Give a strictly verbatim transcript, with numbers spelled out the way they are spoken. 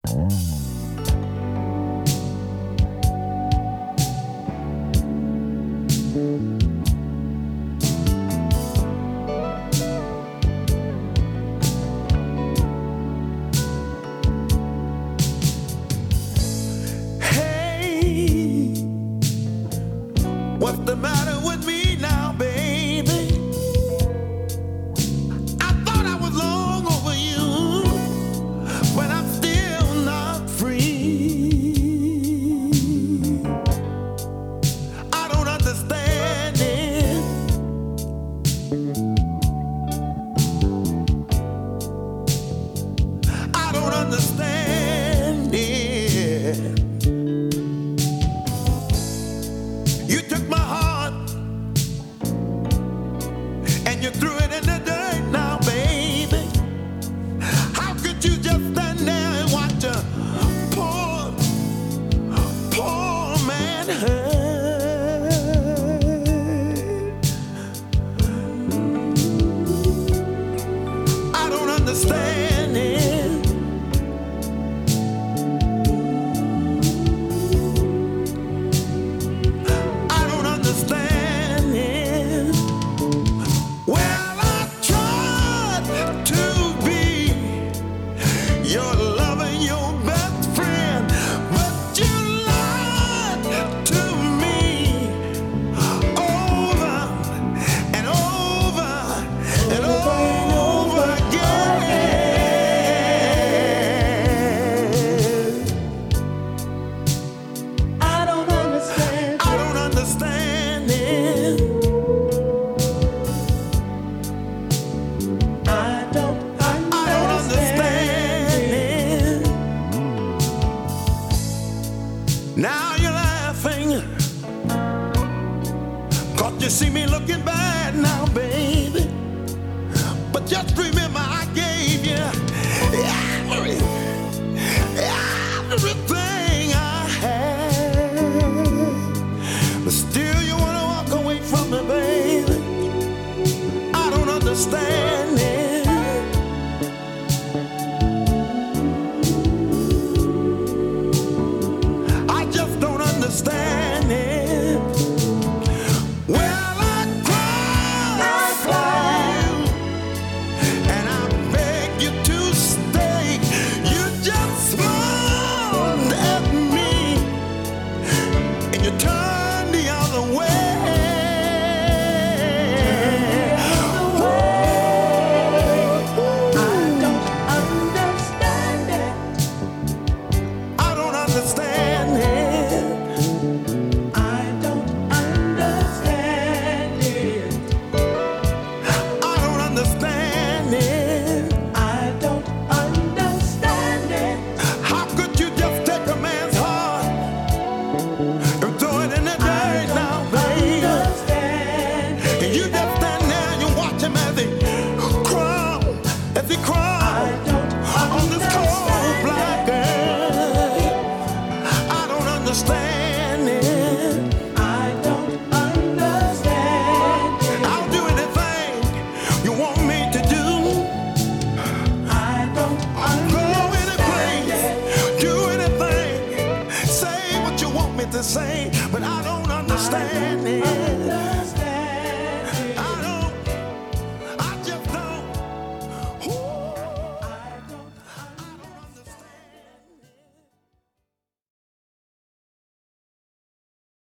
What's the matter with me now, baby? I thought I was long over you, but I'm still not free. I don't understand it. I don't understand it. You took my heart and you threw it in the dirt now, baby. How could you just stand there and watch a poor, poor man hurt? I don't understand it. Now you're laughing, 'cause you see me looking bad now, baby. But just remember I gave you every, everything I had. But still you wanna walk away from me, baby. I don't understand it. Understand it. Well, I cried, I cried, and I beg you to stay. You just smiled at me, and you turned the other way. I don't understand it. I don't understand it. Understand it. I don't understand it. I'll do anything you want me to do. I don't understand. Go any place, do anything, say what you want me to say.